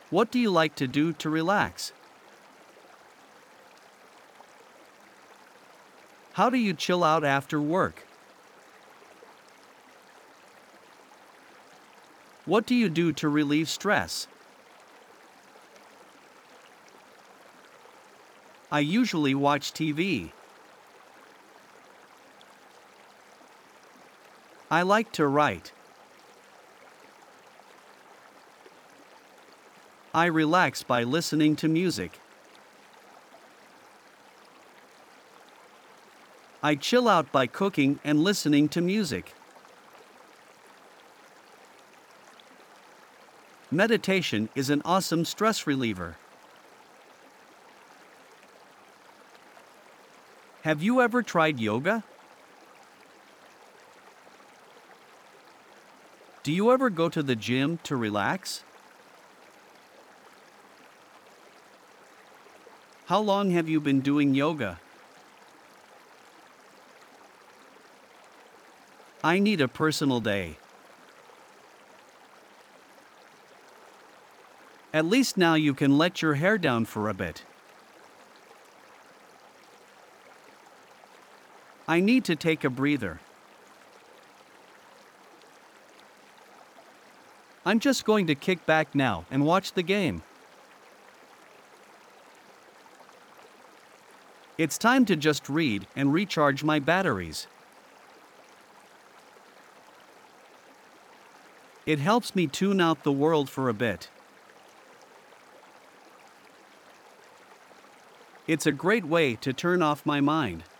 What do you like to do to relax? How do you chill out after work? What do you do to relieve stress? I usually watch TV. I like to write. I relax by listening to music. I chill out by cooking and listening to music. Meditation is an awesome stress reliever. Have you ever tried yoga? Do you ever go to the gym to relax? How long have you been doing yoga? I need a personal day. At least now you can let your hair down for a bit. I need to take a breather. I'm just going to kick back now and watch the game. It's time to just read and recharge my batteries. It helps me tune out the world for a bit. It's a great way to turn off my mind.